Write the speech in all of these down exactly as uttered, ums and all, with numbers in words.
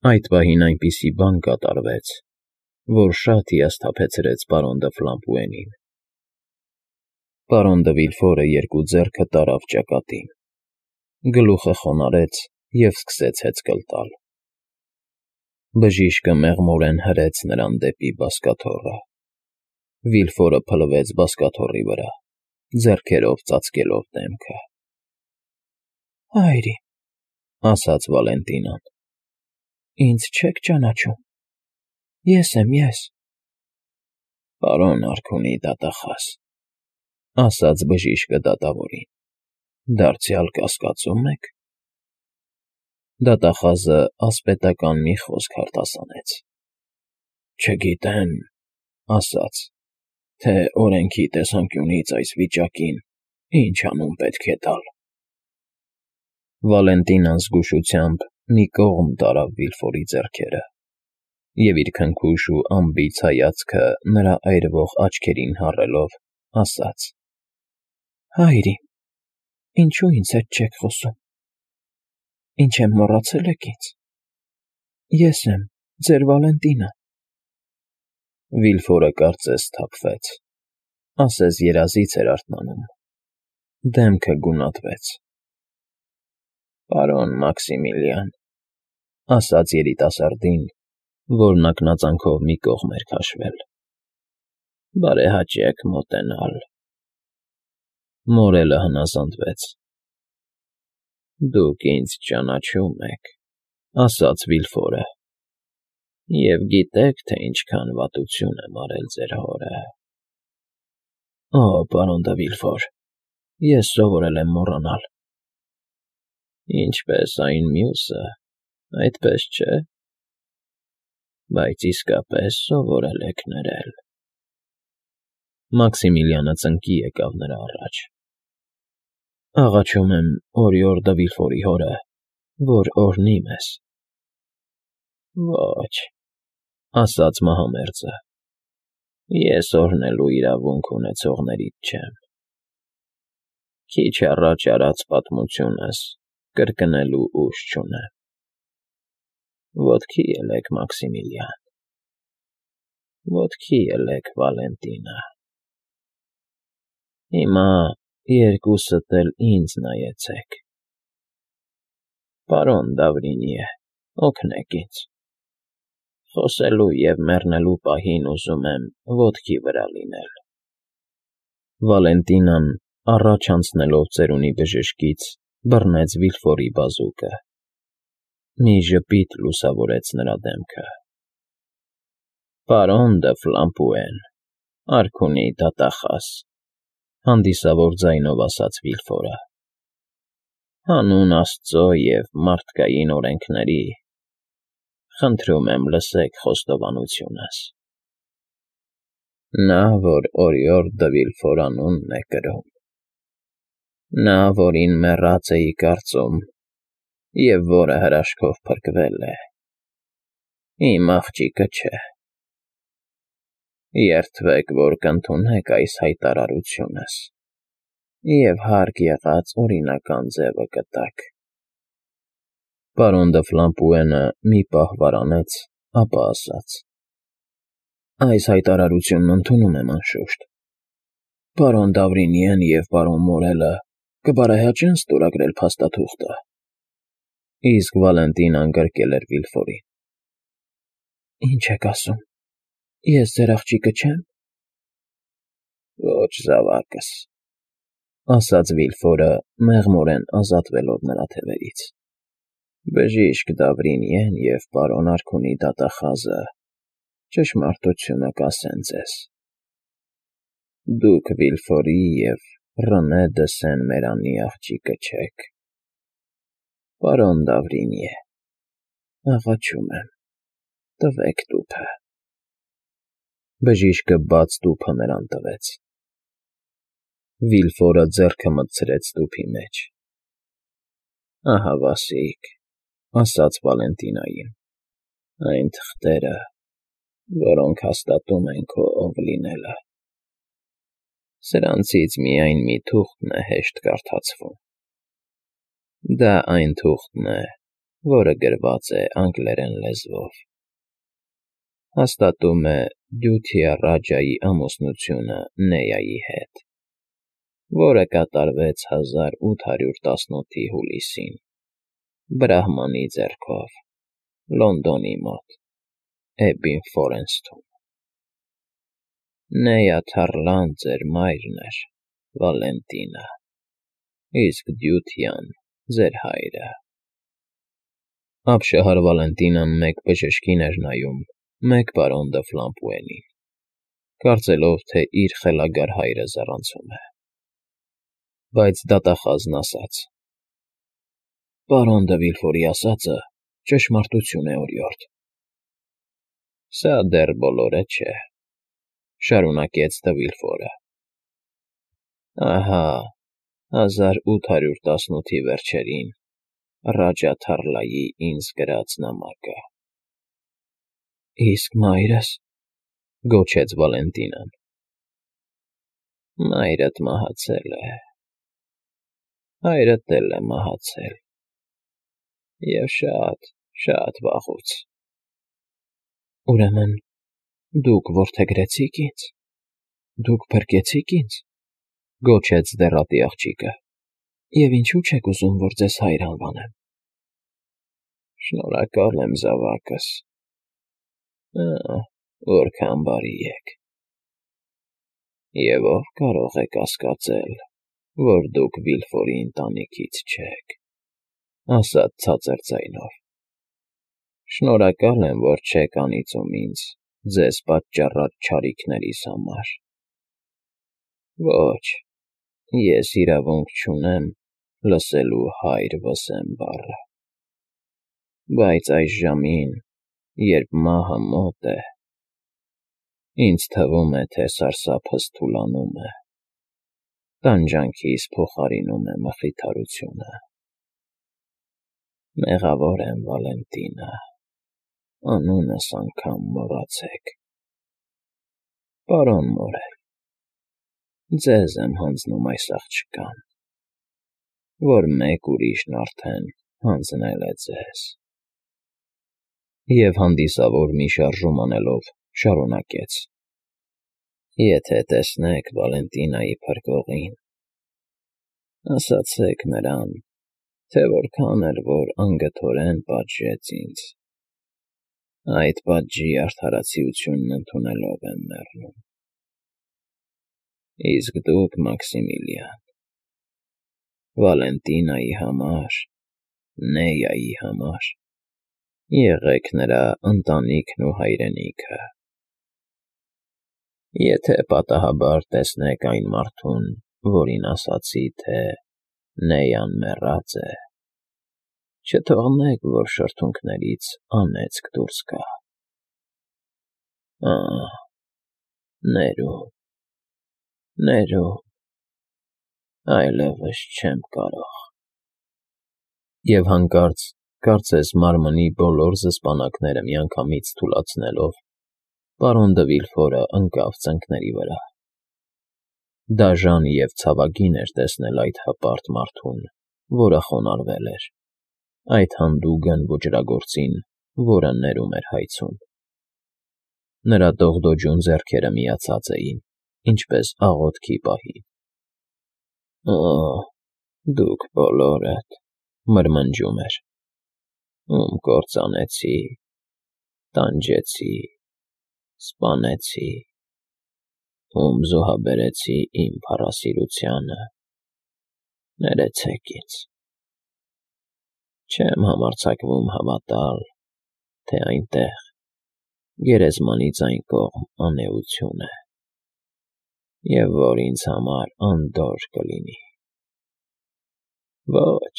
Այդ պահին այնպիսի բան կատարվեց, որ շատ հիասթափեցրեց պարոն դը Ֆլամպուենին։ Պարոն դը Վիլֆորը երկու ձեռքը տարավ ճակատին, գլուխը խոնարհեց և սկսեց հեծկլ տալ։ Բժիշկը մեղմորեն հրեց նրան դեպի բազկաթոռը։ Վիլֆորը փլվեց բազկաթոռի վրա, ձեռքերով ծածկելով դեմքը։ «Հայրի», ասաց Վալենտինան, «ինձ չեք ճանաչում, ես եմ ես»։ «Պարոն արքունի դատախազ», ասաց բժիշկը դատավորին, «դարձյալ կասկածում եք»։ Դատախազը ասպետական մի խոսք արտասանեց. «Չգիտեմ», ասաց, «թե օրենքի տեսանկյունից այս վիճակին ինչ անուն պետք է տալ»։ Վալենտինան զգուշությամբ մի կողմ տարավ Վիլֆորի ձեռքերը և իր քնքուշ ու անբիծ հայացքը նրա այրվող աչքերին հառելով, ասաց. «Հայրի, ինչո՞ւ ինձ հետ չեք խոսում, ինչ եմ մոռացել եք ինձ, ես եմ, ձեր Վալենտինը»։ Վիլֆորը կարծես սթափվեց, ասես երազից էր արթնանում, դեմքը գունատվեց։ «Պարոն Մաքսիմիլիան», ասաց երիտասարդին, որն ակնածանքով մի կողմ էր քաշվել, «բարեհաճեք մոտենալ»։ Մորելը հնազանդվեց։ «Դուք ինձ ճանաչում եք», ասաց Վիլֆորը, «և գիտեք, թե ինչքան վատություն եմ արել ձեր հորը»։ «Օ, պարոն դը Վիլֆոր, ես սովորել եմ մոռանալ»։ «Ինչպես այն մյուսը, այդպես չէ՞, բայց իսկապես սովորել եք ներել»։ Մաքսիմիլիանը ծնկի եկավ նրա առաջ։ «Աղաչում եմ Օրիոր դը Վիլֆորի հորը, որ օրհնի մեզ»։ «Ոչ», ասաց մահամերձը, «ես օրհնելու իրավունք ունեցողներից չեմ։ Քիչ առաջ արած պատմությունս կրկնելու ուժ չունեմ։ Ոտքի ելեք, Մաքսիմիլիան, ոտքի ելեք, Վալենտինա։ Հիմա երկուսդ էլ ինձ նայեցեք։ Պարոն Դավրինիե, օգնեք ինձ։ Խոսելու և մեռնելու պահին ուզում եմ ոտքի վրա լինել»։ Վալենտինան, առաջ անցնելով ծերունի բժշկից, բռնեց Վիլֆորի բազուկը։ Մի ժպիտ լուսավորեց նրա դեմքը։ «Պարոն դը Ֆլամպուեն, արքունի դատախազ», հանդիսավոր ձայնով ասաց Վիլֆորը, «հանուն Աստծո և մարդկային օրենքների, խնդրում եմ լսեք խոստովանությունս։ Նա, որ Օրիոր դը Վիլֆոր անունն է կրում, նա, որին մեռած էի կարծում և որը հրաշքով փրկվել է, իմ աղջիկը չէ։ Երդվեք, որ կընդունեք այս հայտարարությունս և հարկ եղած օրինական ձևը կտաք»։ Պարոն դը Ֆլամպուենը մի պահ վարանեց, ապա ասաց. «Այս հայտարարությունն ընդունում եմ, անշուշտ։ Պարոն Դավրինիեն և պարոն Մորելը կբարեհաճեն ստորագրել փաստաթուղթը»։ Իսկ Վալենտինան գրկել էր Վիլֆորին։ «Ինչ եք ասում, ես ձեր աղջիկը չե՞մ»։ «Ոչ, զավակս», ասաց Վիլֆորը, մեղմորեն ազատվելով նրա թևերից, «բժիշկ Դավրինիեն և պարոն արքունի դատախազը ճշմարտությունը կասեն ձեզ։ Դուք Վիլֆորի և Ռնե դը Սեն֊Մերանի աղջիկը չեք։ Պարոն Դավրինիե, աղաչում եմ, տվեք տուփը»։ Բժիշկը բաց տուփը նրան տվեց։ Վիլֆորը ձեռքը մտցրեց տուփի մեջ։ «Ահա, Վասիկ», ասաց Վալենտինային, «այն թղթերը, որոնք հաստատում են քո ով լինելը։ Սրանցից միայն մի թուղթն է հեշտ կարդացվում։ Դա այն թուղթն է, որը գրված է անգլերեն լեզվով։ Հաստատում է Դյութիա Ռաջայի ամուսնությունը Նեայի հետ, որը կատարվեց հազար ութ հարյուր տասնութի հուլիսին, Բրահմանի ձեռքով, Լոնդոնի մոտ, Էբբին Ֆորենսթում։ Նեյա Թարլան ձեր մայրն էր, Վալենտինա, իսկ Դյութիան ձեր հայրը։ Ապշահար Վալենտինան մեկ բժշկին էր նայում, մեկ պարոն դը Ֆլամպուենին, կարծելով, թե իր խելագար հայրը զառանցում է։ Բայց դատախազն ասաց. «Պարոն դը Վիլֆորի ասածը ճշմարտություն է, օրիորդ»։ Սա դեռ բոլորը չէ, շարունակեց դը Վիլֆորը։ Ահա, հազար ութ հարյուր տասնութի վերջերին Ռաջա Թարլայի ինձ գրած նամակը։ Իսկ մայրս, գոչեց Վալենտինան։ Մայրդ մահացել է, հայրդ էլ է մահացել, և շատ, շատ վաղուց։ Ուրեմն դուք որդեգրեցիք ինձ, դուք փրկեցիք ինձ, գոչեց դեռատի աղջիկը, և ինչու չեք ուզում, որ ձեզ հայր անվանեմ։ Շնորհակալ եմ, զավակս, ահ, որքան բարի եք։ Եվ ով կարող է կասկածել, որ դուք Վիլֆորի ընտանիքից չեք, ասաց ցածր ձայնով։ Շնորհակալ եմ, որ չեք անիծում ինձ ձեզ պատճառած չարիքներիս համար։ Ոչ, ես իրավունք չունեմ լսելու հայր վսեմ բառը։ Բայց այս ժամին, երբ մահը մոտ է, ինձ թվում է, թե սարսափս թուլանում է, տանջանքիս փոխարինում է մխիթարությունը։ Մեղավոր եմ, Վալենտինա, անունս անգամ մոռացեք։ Պարոն Մորել, ձեզ եմ հանձնում այս աղջկան, որ մեկ ուրիշն արդեն հանձնել է ձեզ։ Եվ հանդիսավոր մի շարժում անելով շարունակեց. Եթե տեսնեք Վալենտինայի փրկողին, ասացեք նրան, թե որքան էլ որ անգթորեն պատժեց ինձ, այդ պատժի արդարացիությունն ընդունելով եմ մեռնում։ Իսկ դուք, Մաքսիմիլիան, Վալենտինայի համար, Նեյայի համար, եղեք նրա ընտանիքն ու հայրենիքը։ Եթե պատահաբար տեսնեք այն մարդուն, որին ասացի, թե Նեյան մեռած է, չթողնեք, որ շրթունքներից անեծք դուրս գա։ Ահ, ներում, ներում, այլևս չեմ կարող։ Եվ հանկարծ, կարծես մարմնի բոլոր զսպանակները միանգամից թուլացնելով, պարոն դը Վիլֆորը ընկավ ծնկների վրա։ Դաժան և ցավագին էր տեսնել այդ հպարտ մարդուն, որը խոնարհվել էր, այդ հանդուգն ոճրագործին, որը ներում էր հայցում։ Նրա դողդոջուն ձեռքերը միացած էին, ինչպես աղոթքի պահին։ Օ՜, դուք բոլորդ, մրմնջում էր, ում կործանեցի, տանջեցի, սպանեցի, ում զոհաբերեցի իմ փառասիրությանը, ներեցեք ինձ։ Չեմ համարձակվում հավատալ, թե այնտեղ, գերեզմանից այն կողմ անէություն է, և որ ինձ համար անդորր կլինի։ Ոչ,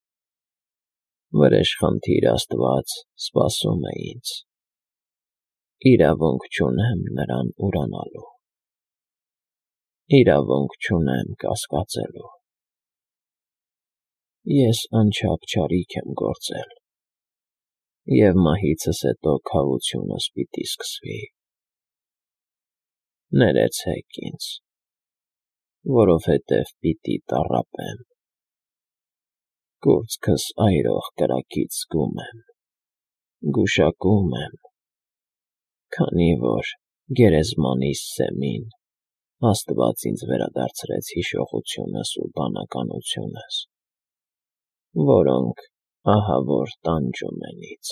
վրեժխնդիր Աստված սպասում է ինձ, իրավունք չունեմ նրան ուրանալու, իրավունք չունեմ կասկածելու։ Ես անչափ չարիք եմ գործել, և մահիցս հետո քավությունս պիտի սկսվի։ Ներեցեք ինձ, որովհետև պիտի տառապեմ։ Կուրծքս այրող կրակից զգում եմ, գուշակում եմ, քանի որ գերեզմանիս սեմին Աստված ինձ վերադարձրեց հիշողությունս ու բանականությունս, որոնք ահավոր տանջում են ինձ։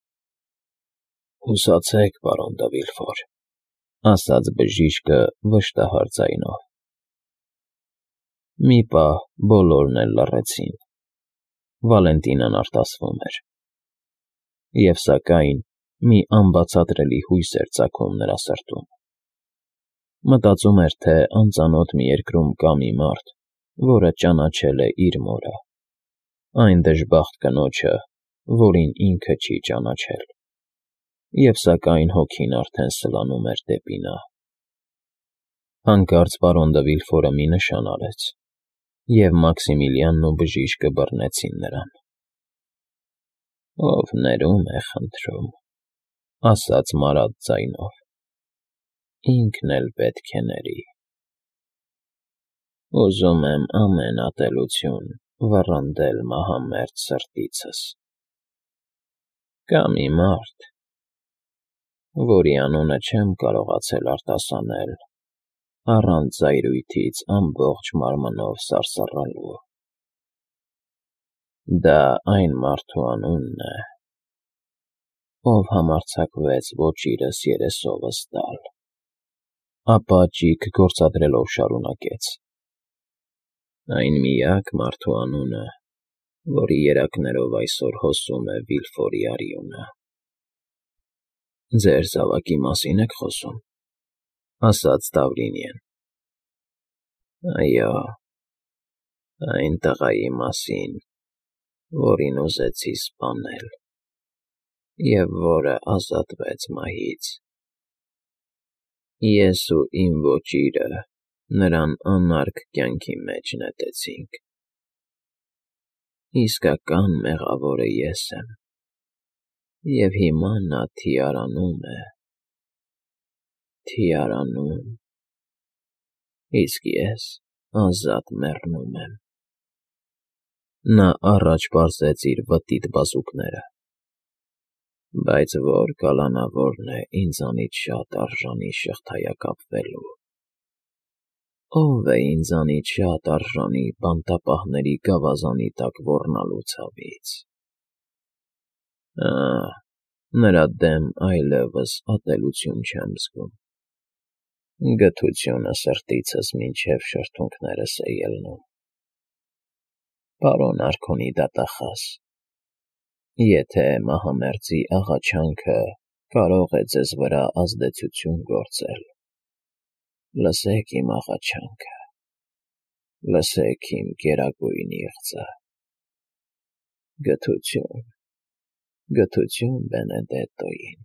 Հուսացեք, պարոն դը Վիլֆոր, ասաց բժիշկը վշտահար ձայնով։ Մի պահ բոլորն էլ լռեցին։ Վալենտինան արտասվում էր։ Եվ սակայն մի անբացատրելի հույս էր ծագում նրա սրտում։ Մտածում էր, թե անծանոթ մի երկրում կա մի մարդ, որը ճանաչել է իր մորը, այն դժբախտ կնոջը, որին ինքը չի ճանաչել, և սակայն հոգին արդեն սլանում էր դեպի նա։ Հանկարծ պարոն դը Վիլֆորը մի նշան արեց, և Մաքսիմիլիանն ու բժիշկը բռնեցին նրան։ Ով ներում է խնդրում, ասաց մարած ձայնով, ինքն էլ պետք է ների։ Ուզում եմ ամեն ատելություն վռնդել մահամերձ սրտիցս։ Կա մի մարդ, որի անունը չեմ կարողացել արտասանել, առանց զայրույթից ամբողջ մարմնով սարսռալու։ Դա այն մարդու անունն է, ով համարձակվեց ոճիրս երեսովս տալ, ապա ճիգ գործադրելով շարունակեց. Այն միակ մարդու անունը, որի երակներով այսօր հոսում է Վիլֆորի արյունը։ Ձեր զավակի մասին եք խոսում, ասաց Դավրինիեն։ Այո, այն տղայի մասին, որին ուզեցի սպանել, և որը ազատվեց մահից։ Ես ու իմ ոճիրը նրան անարգ կյանքի մեջ նետեցինք։ Իսկական մեղավորը ես եմ, և հիմա նա թիարանում է, թիարանում, իսկ ես ազատ մեռնում եմ։ Նա առաջ պարզեց իր վտիտ բազուկները։ Բայց որ կալանավորն է ինձանից շատ արժանի շղթայակապվելու։ Ով է ինձանից շատ արժանի բանտապահների գավազանի տակ ոռնալու ցավից։ Ահ, նրա դեմ այլևս ատելություն չեմ զգում։ Գթությունը սրտիցս մինչև շրթունքներս է ելնում։ Պարոն արքունի դատախազ, եթե մահամերձի աղաչանքը կարող է ձեզ վրա ազդեցություն գործել, լսեք իմ աղաչանքը, լսեք իմ գերագույն իղձը։ Գթություն, գթություն Բենեդետտոյին։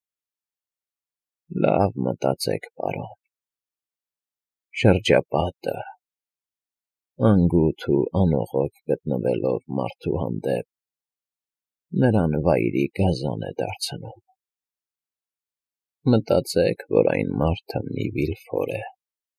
Լավ մտածեք, պարոն։ Շրջապատը, անգութ ու անողոք գտնվելով մարդու հանդեպ, նրան վայրի գազան է դարձնում։ Մտածեք, որ այն մարդը մի Վիլֆոր է։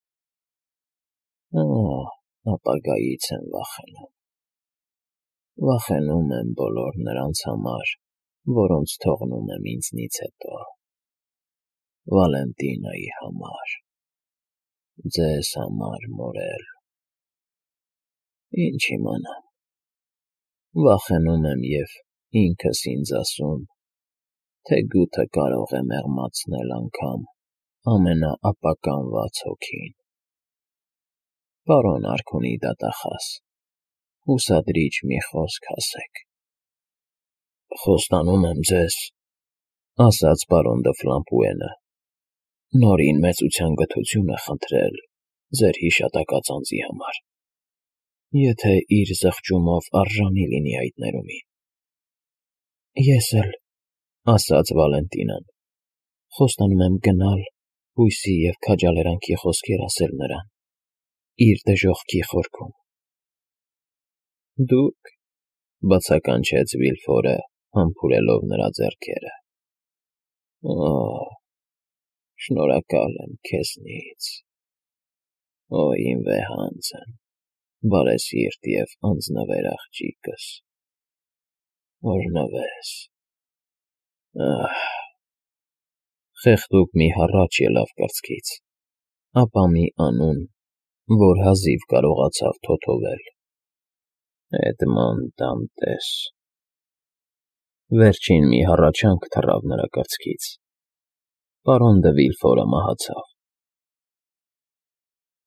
Ահ, ապագայից եմ վախենում։ Վախենում եմ բոլոր նրանց համար, որոնց թողնում եմ ինձնից հետո։ Վալենտինայի համար, ձեզ համար մորել։ Ինչ իմանամ։ Վախենում եմ և ինքս ինձ ասում, թե գութը կարող է մեղմացնել անգամ ամենաապականված հոգին։ Պարոն արքունի դատախազ, հուսադրիչ մի խոսք ասեք։ Խոստանում եմ ձեզ, ասաց պարոն դը Ֆլամպուենը, նորին մեծության գթություն է խնդրել ձեր հիշատակած անձի համար, եթե իր զղջումով արժանի լինի այդ ներումին։ Ես էլ, ասաց Վալենտինան, խոստանում եմ գնալ, հույսի և քաջալերանքի խոսքեր ասել նրան, իր դժոխքի խորքում։ Դուք, բացականչեց Վիլֆորը, համբուրելով նրա ձեռքերը։ Օ՜, շնորհակալ եմ քեզնից, օ իմ վեհանձն։ բարեսիրտ և անձնվեր աղջիկս, օրհնվես… Ահ… Խեղդուկ մի հառաչ ելավ կրծքից, ապա մի անուն, որ հազիվ կարողացավ թոթովել. Էդմոն Դանտես… Վերջին մի հառաչանք թռավ նրա կրծքից… Պարոն դը Վիլֆորը մահացավ։